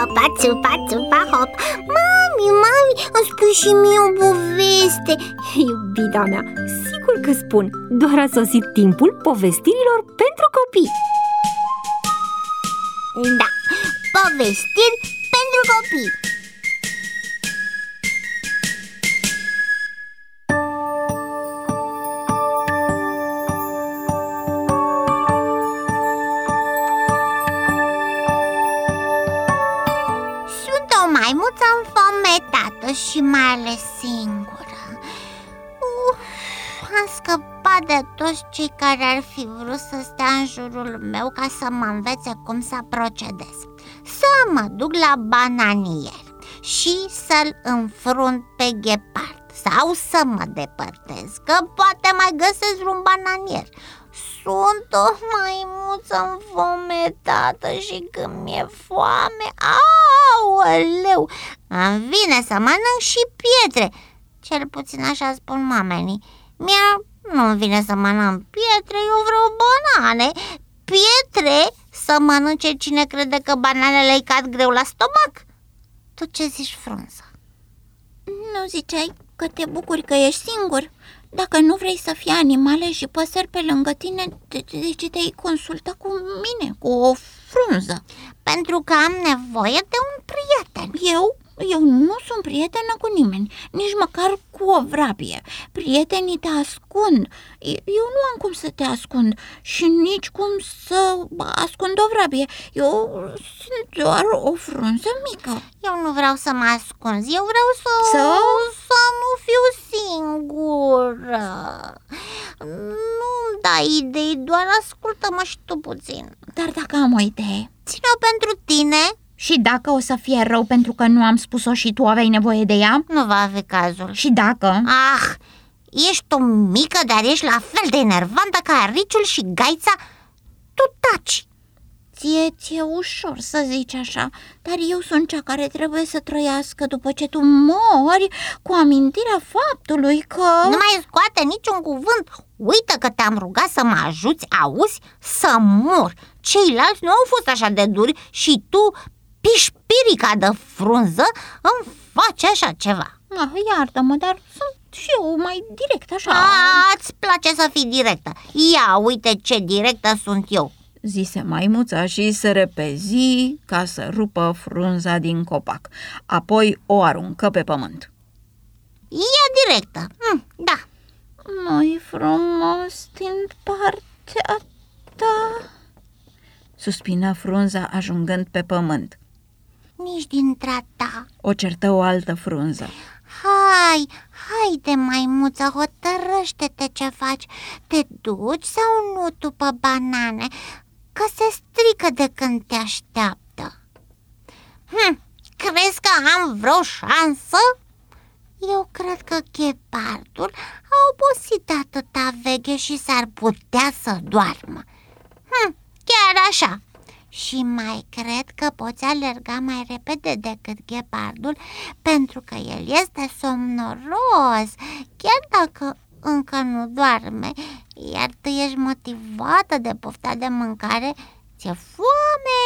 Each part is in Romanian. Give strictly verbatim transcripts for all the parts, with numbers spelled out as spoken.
țupa, țupa, țupa, hop. Mami, mami, îmi spui și mie o poveste. Iubita mea, sigur că spun. Doar a sosit timpul povestirilor pentru copii. Da, povestiri pentru copii. Sunt o maimuță înfometată și mai ales singură. Uf, am scăpat de toți cei care ar fi vrut să stea în jurul meu ca să mă învețe cum să procedez. Să mă duc la bananier și să-l înfrunt pe ghepard, sau să mă depărtez, că poate mai găsesc un bananier. Sunt o maimuță înfometată și când mi-e foame, aoleu, îmi vine să mănânc și pietre. Cel puțin așa spun mamenii. Mie nu-mi vine să mănânc pietre, eu vreau banane. Pietre să mănânce cine crede că bananele îi cad greu la stomac. Tu ce zici, Frunza? Nu ziceai că te bucuri că ești singur? Dacă nu vrei să fie animale și păsări pe lângă tine, de, de ce te-ai consulta cu mine, cu o frunză? Pentru că am nevoie de un prieten. Eu? Eu nu sunt prietenă cu nimeni, nici măcar cu o vrabie. Prietenii te ascund. Eu nu am cum să te ascund și nici cum să ascund o vrabie. Eu sunt doar o frunză mică. Eu nu vreau să mă ascund. Eu vreau să... Să? Să nu fiu singură. Nu-mi dai idei, doar ascultă-mă și tu puțin. Dar dacă am o idee? Ține-o pentru tine. Și dacă o să fie rău pentru că nu am spus-o și tu aveai nevoie de ea? Nu va fi cazul. Și dacă? Ah, ești o mică, dar ești la fel de enervantă ca Riciul și Gaița. Tu taci. Ție, ție ușor să zici așa, dar eu sunt cea care trebuie să trăiască după ce tu mori cu amintirea faptului că... Nu mai scoate niciun cuvânt. Uită că te-am rugat să mă ajuți, auzi? Să mor. Ceilalți nu au fost așa de duri și tu, pișpirica de frunză, îmi faci așa ceva. Ah, iartă-mă, dar sunt și eu mai direct așa. A-ți place să fii directă. Ia uite ce directă sunt eu, zise maimuța și se repezi ca să rupă frunza din copac. Apoi o aruncă pe pământ. E directă, mm, da. Nu-i frumos din partea ta, suspină frunza ajungând pe pământ. Nici dintre ta. O certă o altă frunză. Hai, haide, maimuță, hotărăște-te ce faci. Te duci sau nu după banane? Că se strică de când te așteaptă. Hm, crezi că am vreo șansă? Eu cred că ghepardul a obosit de atâta veche și s-ar putea să doarmă. Hm, chiar așa. Și mai cred că poți alerga mai repede decât ghepardul, pentru că el este somnoros, chiar dacă încă nu doarme, iar tu ești motivată de pofta de mâncare. Ți-e foame?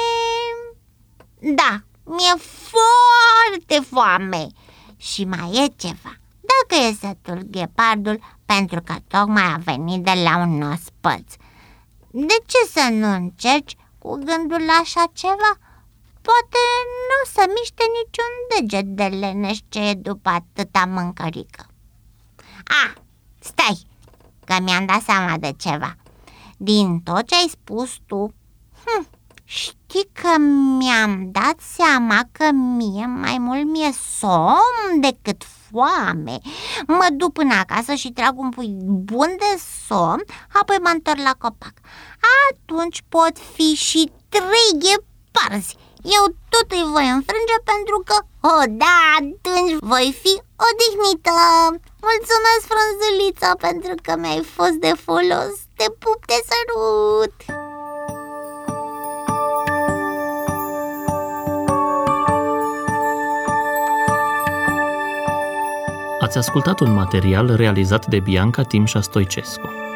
Da, mi-e foarte foame. Și mai e ceva. Dacă e sătul ghepardul, pentru că tocmai a venit de la un ospăț, de ce să nu încerci cu gândul la așa ceva? Poate nu o să miște niciun deget de leneș ce e după atâta mâncărică. Ah, stai, că mi-am dat seama de ceva. Din tot ce ai spus tu, hm, știi că mi-am dat seama că mie mai mult mi-e somn decât foame. Mă duc până acasă și trag un pui bun de somn, apoi mă întorc la copac. Atunci pot fi și trei gheparzi. Eu tot îi voi înfrânge pentru că, oh da, atunci voi fi odihnită. Mulțumesc, frunzuliță, pentru că mi-ai fost de folos. Te pup, te sărut. Ați ascultat un material realizat de Bianca Timșa Stoicescu.